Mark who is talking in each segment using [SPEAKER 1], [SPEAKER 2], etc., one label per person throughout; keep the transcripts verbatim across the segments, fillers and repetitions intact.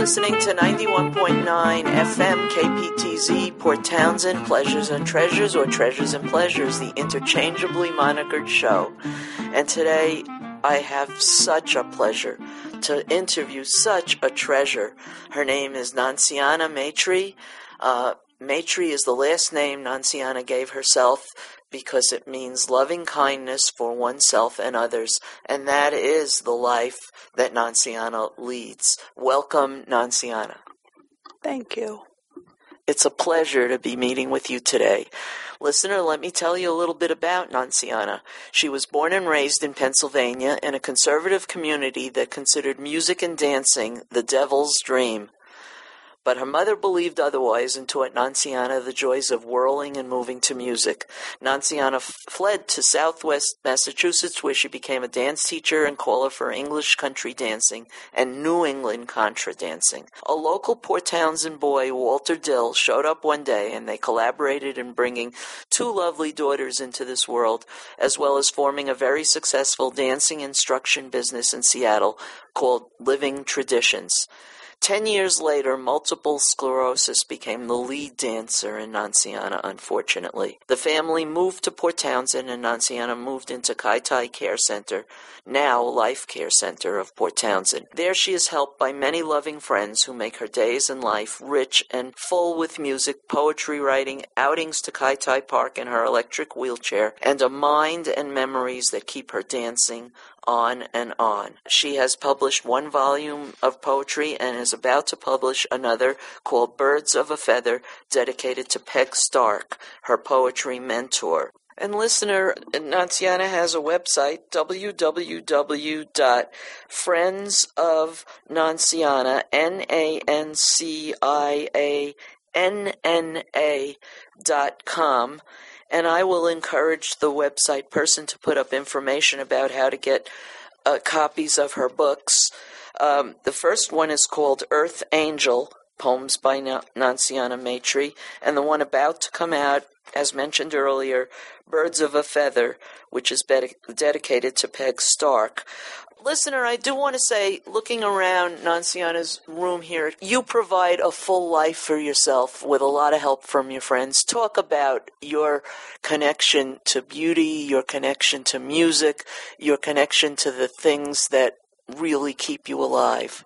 [SPEAKER 1] listening to ninety-one point nine F M K P T Z, Port Townsend, Pleasures and Treasures, or Treasures and Pleasures, the interchangeably monikered show. And today, I have such a pleasure to interview such a treasure. Her name is Nanciana Maitre. Uh, Maitre is the last name Nanciana gave herself because it means loving kindness for oneself and others, and that is the life that Nanciana leads. Welcome, Nanciana.
[SPEAKER 2] Thank you.
[SPEAKER 1] It's a pleasure to be meeting with you today. Listener, let me tell you a little bit about Nanciana. She was born and raised in Pennsylvania in a conservative community that considered music and dancing the devil's dream. But her mother believed otherwise and taught Nanciana the joys of whirling and moving to music. Nanciana f- fled to Southwest Massachusetts, where she became a dance teacher and caller for English country dancing and New England contra dancing. A local Port Townsend boy, Walter Dill, showed up one day, and they collaborated in bringing two lovely daughters into this world, as well as forming a very successful dancing instruction business in Seattle called Living Traditions. Ten years later, multiple sclerosis became the lead dancer in Nanciana, unfortunately. The family moved to Port Townsend, and Nanciana moved into Kai Tai Care Center, now Life Care Center of Port Townsend. There she is helped by many loving friends who make her days and life rich and full with music, poetry writing, outings to Kai Tai Park in her electric wheelchair, and a mind and memories that keep her dancing on and on. She has published one volume of poetry and is about to publish another called Birds of a Feather, dedicated to Peg Stark, her poetry mentor. And listener, Nanciana has a website, w w w dot friends of Nanciana, N A N C I A N N A dot com. And I will encourage the website person to put up information about how to get uh, copies of her books. Um, the first one is called Earth Angel, Poems by Na- Nanciana Maitre, and the one about to come out, as mentioned earlier, Birds of a Feather, which is be- dedicated to Peg Stark. Listener, I do want to say, looking around Nanciana's room here, you provide a full life for yourself with a lot of help from your friends. Talk about your connection to beauty, your connection to music, your connection to the things that really keep you alive.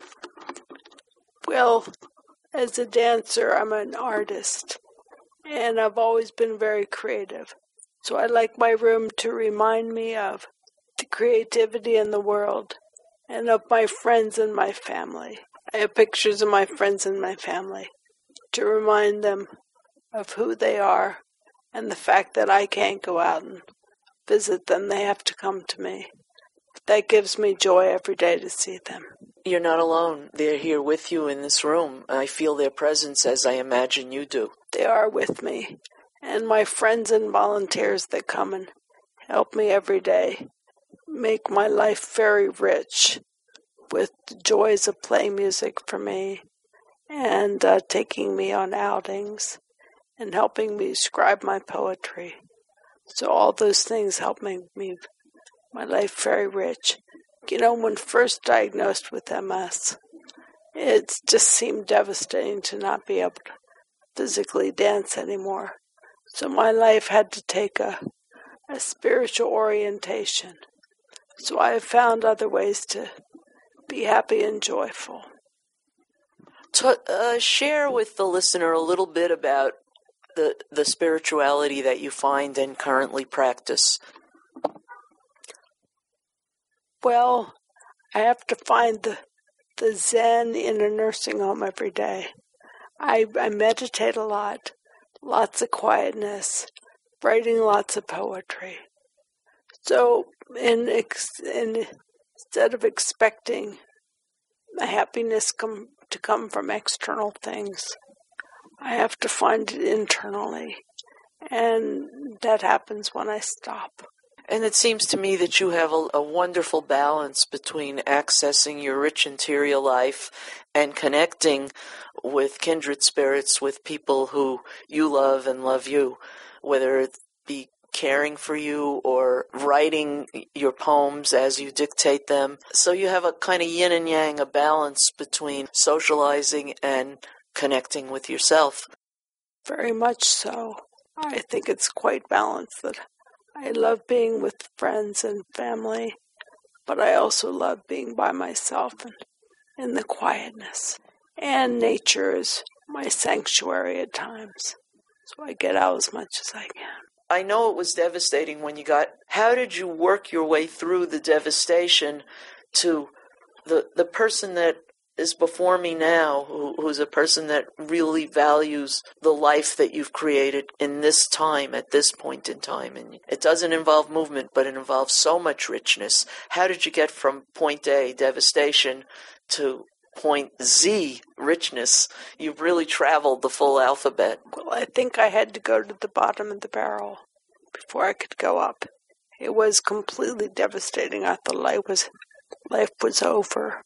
[SPEAKER 2] Well, as a dancer, I'm an artist, and I've always been very creative. So I like my room to remind me of the creativity in the world and of my friends and my family. I have pictures of my friends and my family to remind them of who they are and the fact that I can't go out and visit them. They have to come to me. That gives me joy every day to see them.
[SPEAKER 1] You're not alone. They're here with you in this room. I feel their presence as I imagine you do.
[SPEAKER 2] They are with me. And my friends and volunteers that come and help me every day make my life very rich with the joys of playing music for me and uh, taking me on outings and helping me scribe my poetry. So all those things help make me my life very rich. You know, when first diagnosed with M S, it just seemed devastating to not be able to physically dance anymore. So my life had to take a, a spiritual orientation. So I have found other ways to be happy and joyful.
[SPEAKER 1] To, uh, share with the listener a little bit about the, the spirituality that you find and currently practice.
[SPEAKER 2] Well, I have to find the, the Zen in a nursing home every day. I, I meditate a lot, lots of quietness, writing lots of poetry. So in, in, instead of expecting my happiness come, to come from external things, I have to find it internally. And that happens when I stop.
[SPEAKER 1] And it seems to me that you have a, a wonderful balance between accessing your rich interior life and connecting with kindred spirits, with people who you love and love you, whether it be caring for you or writing your poems as you dictate them. So you have a kind of yin and yang, a balance between socializing and connecting with yourself.
[SPEAKER 2] Very much so. I think it's quite balanced. That I love being with friends and family, but I also love being by myself and in the quietness. And nature is my sanctuary at times, so I get out as much as I can.
[SPEAKER 1] I know it was devastating when you got... How did you work your way through the devastation to the the person that is before me now, who, who's a person that really values the life that you've created in this time, at this point in time? And it doesn't involve movement, but it involves so much richness. How did you get from point A, devastation, to point Z, richness? You've really traveled the full alphabet.
[SPEAKER 2] Well, I think I had to go to the bottom of the barrel before I could go up. It was completely devastating. I thought life was, life was over.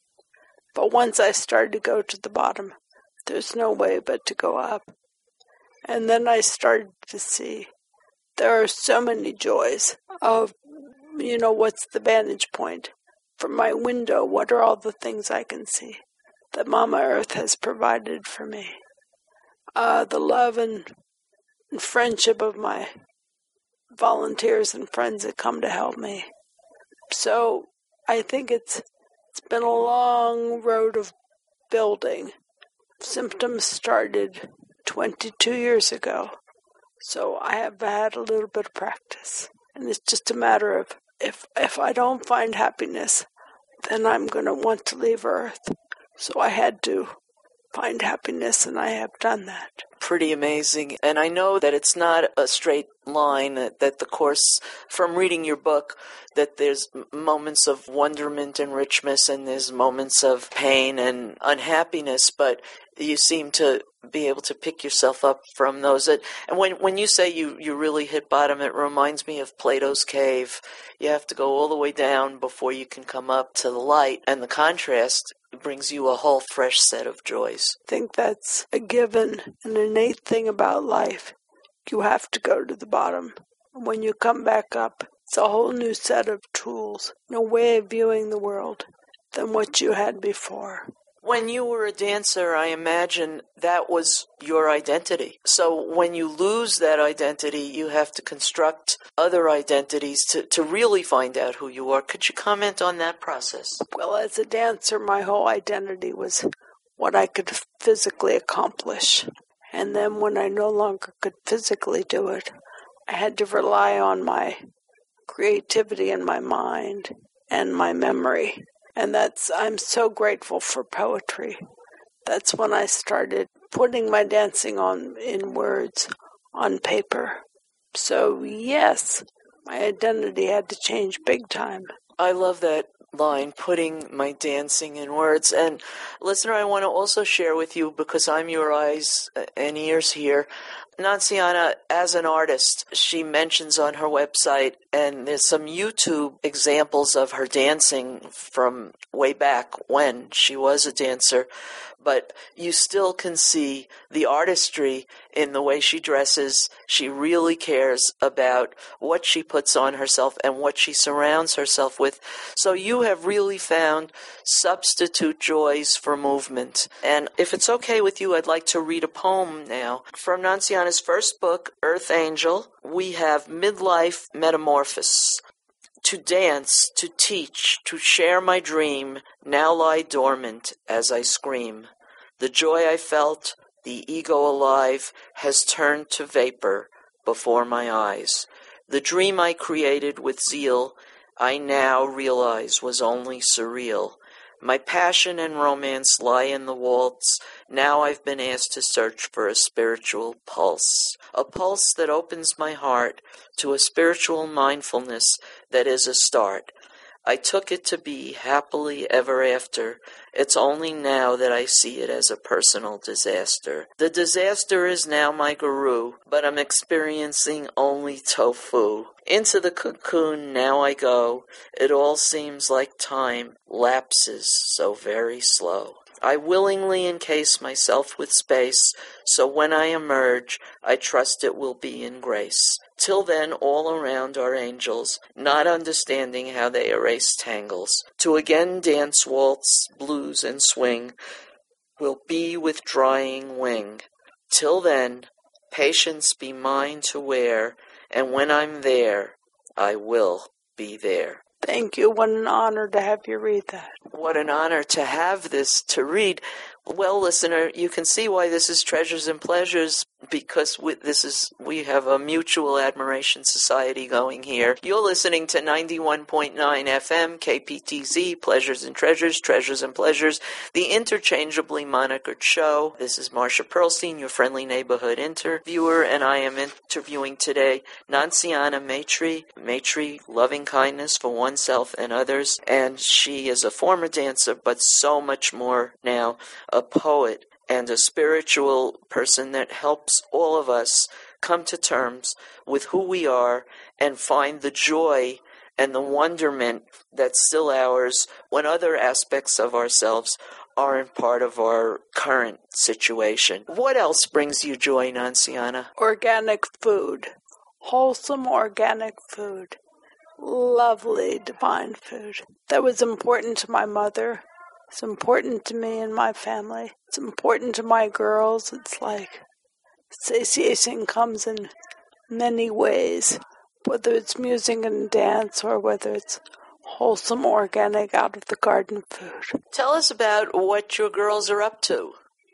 [SPEAKER 2] But once I started to go to the bottom, there's no way but to go up. And then I started to see there are so many joys of, you know, what's the vantage point? From my window, what are all the things I can see that Mama Earth has provided for me? Uh, the love and, and friendship of my volunteers and friends that come to help me. So I think it's it's been a long road of building. Symptoms started twenty-two years ago, so I have had a little bit of practice. And it's just a matter of, if if I don't find happiness, then I'm going to want to leave Earth. So I had to find happiness, and I have done that.
[SPEAKER 1] Pretty amazing. And I know that it's not a straight line, that, that the Course, from reading your book, that there's moments of wonderment and richness, and there's moments of pain and unhappiness, but you seem to be able to pick yourself up from those. And when when you say you, you really hit bottom, it reminds me of Plato's cave. You have to go all the way down before you can come up to the light, and the contrast brings you a whole fresh set of joys.
[SPEAKER 2] I think that's a given, an innate thing about life. You have to go to the bottom. And when you come back up, it's a whole new set of tools, a way of viewing the world than what you had before.
[SPEAKER 1] When you were a dancer, I imagine that was your identity. So when you lose that identity, you have to construct other identities to, to really find out who you are. Could you comment on that process?
[SPEAKER 2] Well, as a dancer, my whole identity was what I could physically accomplish. And then when I no longer could physically do it, I had to rely on my creativity and my mind and my memory. And that's, I'm so grateful for poetry. That's when I started putting my dancing on in words, on paper. So yes, my identity had to change big time.
[SPEAKER 1] I love that line, putting my dancing in words. And listener, I want to also share with you, because I'm your eyes and ears here, Nanciana, as an artist, she mentions on her website, and there's some YouTube examples of her dancing from way back when she was a dancer, but you still can see the artistry in the way she dresses. She really cares about what she puts on herself and what she surrounds herself with. So you have really found substitute joys for movement. And if it's okay with you, I'd like to read a poem now. From Nanciana's first book, Earth Angel, we have Midlife Metamorphosis. To dance, to teach, to share my dream, now lie dormant as I scream. The joy I felt, the ego alive, has turned to vapor before my eyes. The dream I created with zeal, I now realize was only surreal. My passion and romance lie in the waltz. Now I've been asked to search for a spiritual pulse, a pulse that opens my heart to a spiritual mindfulness that is a start. I took it to be happily ever after. It's only now that I see it as a personal disaster. The disaster is now my guru, but I'm experiencing only tofu. Into the cocoon now I go. It all seems like time lapses so very slow. I willingly encase myself with space, so when I emerge, I trust it will be in grace. Till then, all around are angels, not understanding how they erase tangles. To again dance, waltz, blues, and swing will be with drying wing. Till then, patience be mine to wear, and when I'm there, I will be there.
[SPEAKER 2] Thank you. What an honor to have you read that.
[SPEAKER 1] What an honor to have this to read. Well, listener, you can see why this is Treasures and Pleasures, because we, this is we have a mutual admiration society going here. You're listening to ninety-one point nine F M, K P T Z, Pleasures and Treasures, Treasures and Pleasures, the interchangeably monikered show. This is Marsha Pearlstein, your friendly neighborhood interviewer, and I am interviewing today Nanciana Maitre, Maitre, loving kindness for oneself and others, and she is a former dancer, but so much more now, a poet and a spiritual person that helps all of us come to terms with who we are and find the joy and the wonderment that's still ours when other aspects of ourselves aren't part of our current situation. What else brings you joy, Nanciana?
[SPEAKER 2] Organic food. Wholesome organic food. Lovely, divine food. That was important to my mother. It's important to me and my family. It's important to my girls. It's like satiation comes in many ways, whether it's music and dance or whether it's wholesome, organic, out of the garden food.
[SPEAKER 1] Tell us about what your girls are up to.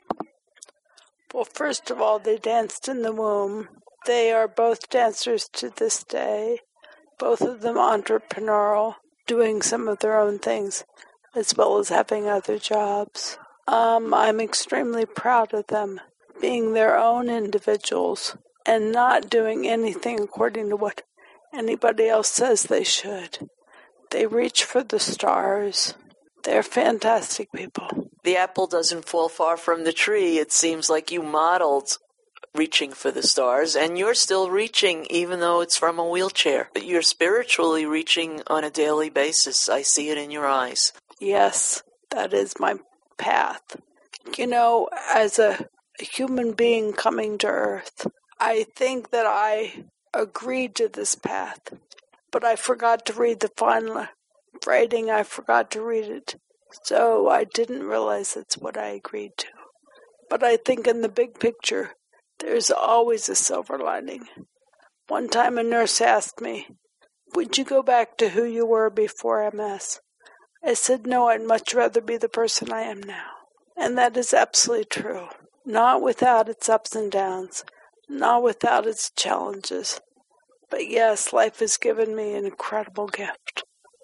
[SPEAKER 2] Well, first of all, they danced in the womb. They are both dancers to this day, both of them entrepreneurial, doing some of their own things, as well as having other jobs. Um, I'm extremely proud of them being their own individuals and not doing anything according to what anybody else says they should. They reach for the stars. They're fantastic people.
[SPEAKER 1] The apple doesn't fall far from the tree. It seems like you modeled reaching for the stars, and you're still reaching even though it's from a wheelchair. But you're spiritually reaching on a daily basis. I see it in your eyes.
[SPEAKER 2] Yes, that is my path. You know, as a, a human being coming to Earth, I think that I agreed to this path, but I forgot to read the final writing. I forgot to read it, so I didn't realize that's what I agreed to. But I think in the big picture, there's always a silver lining. One time a nurse asked me, "Would you go back to who you were before M S?" I said, "No, I'd much rather be the person I am now." And that is absolutely true. Not without its ups and downs, not without its challenges. But yes, life has given me an incredible gift.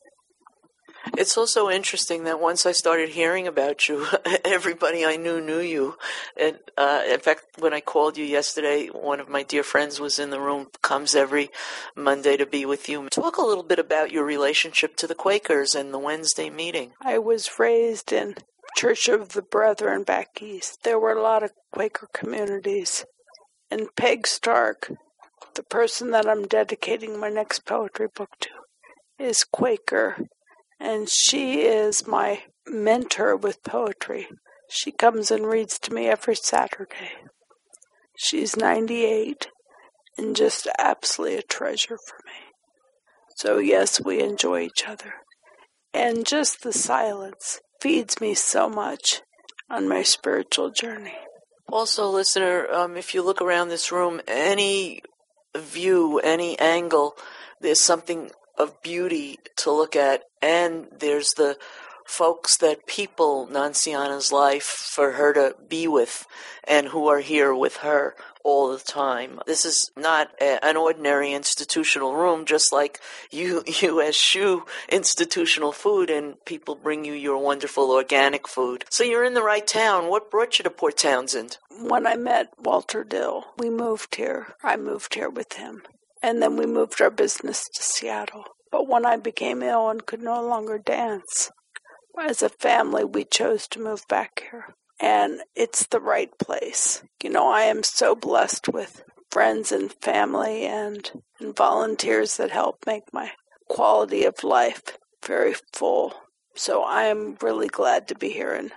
[SPEAKER 1] It's also interesting that once I started hearing about you, everybody I knew knew you. And uh, in fact, when I called you yesterday, one of my dear friends was in the room, comes every Monday to be with you. Talk a little bit about your relationship to the Quakers and the Wednesday meeting.
[SPEAKER 2] I was raised in Church of the Brethren back east. There were a lot of Quaker communities. And Peg Stark, the person that I'm dedicating my next poetry book to, is Quaker. And she is my mentor with poetry. She comes and reads to me every Saturday. She's ninety-eight and just absolutely a treasure for me. So yes, we enjoy each other. And just the silence feeds me so much on my spiritual journey.
[SPEAKER 1] Also, listener, um, if you look around this room, any view, any angle, there's something of beauty to look at, and there's the folks that people Nanciana's life for her to be with and who are here with her all the time. This is not a, an ordinary institutional room, just like you you eschew institutional food and people bring you your wonderful organic food. So you're in the right town. What brought you to Port Townsend?
[SPEAKER 2] When I met Walter Dill, we moved here. I moved here with him. And then we moved our business to Seattle. But when I became ill and could no longer dance, as a family, we chose to move back here. And it's the right place. You know, I am so blessed with friends and family and, and volunteers that help make my quality of life very full. So I am really glad to be here. And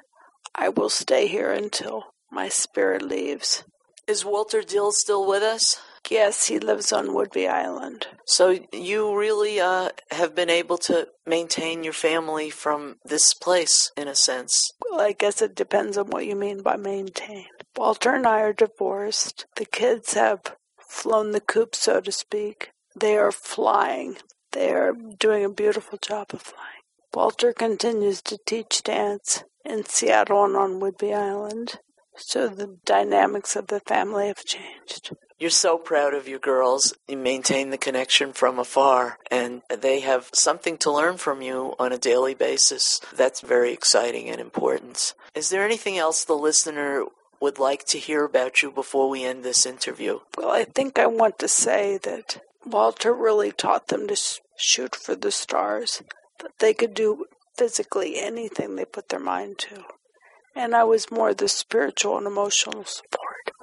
[SPEAKER 2] I will stay here until my spirit leaves.
[SPEAKER 1] Is Walter Dill still with us?
[SPEAKER 2] Yes, he lives on Whidbey Island.
[SPEAKER 1] So you really uh, have been able to maintain your family from this place, in a sense.
[SPEAKER 2] Well, I guess it depends on what you mean by maintain. Walter and I are divorced. The kids have flown the coop, so to speak. They are flying. They are doing a beautiful job of flying. Walter continues to teach dance in Seattle and on Whidbey Island. So the dynamics of the family have changed.
[SPEAKER 1] You're so proud of your girls. You maintain the connection from afar, and they have something to learn from you on a daily basis. That's very exciting and important. Is there anything else the listener would like to hear about you before we end this interview?
[SPEAKER 2] Well, I think I want to say that Walter really taught them to shoot for the stars, that they could do physically anything they put their mind to. And I was more the spiritual and emotional support.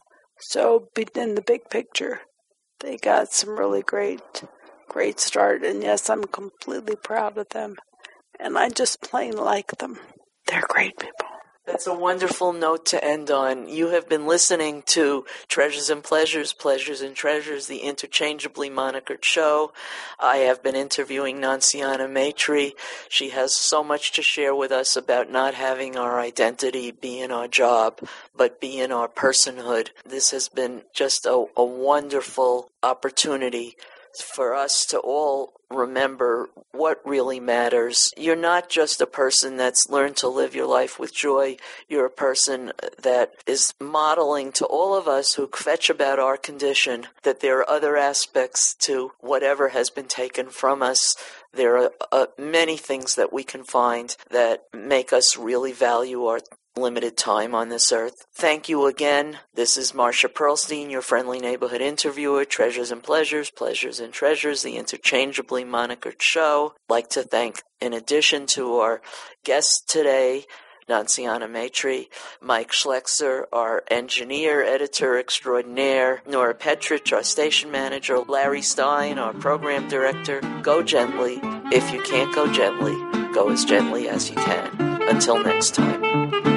[SPEAKER 2] So in the big picture, they got some really great, great start. And yes, I'm completely proud of them. And I just plain like them. They're great people.
[SPEAKER 1] That's a wonderful note to end on. You have been listening to Treasures and Pleasures, Pleasures and Treasures, the interchangeably monikered show. I have been interviewing Nanciana Maitre. She has so much to share with us about not having our identity be in our job, but be in our personhood. This has been just a, a wonderful opportunity for us to all remember what really matters. You're not just a person that's learned to live your life with joy. You're a person that is modeling to all of us who kvetch about our condition that there are other aspects to whatever has been taken from us. There are uh, many things that we can find that make us really value our limited time on this earth. Thank you again. This is Marcia Pearlstein, your friendly neighborhood interviewer. Treasures and Pleasures, Pleasures and Treasures, the interchangeably monikered show. I'd like to thank, in addition to our guest today, Nanciana Maitre, Mike Schlexer, our engineer, editor extraordinaire, Nora Petrich, our station manager, Larry Stein, our program director. Go gently. If you can't go gently, go as gently as you can. Until next time.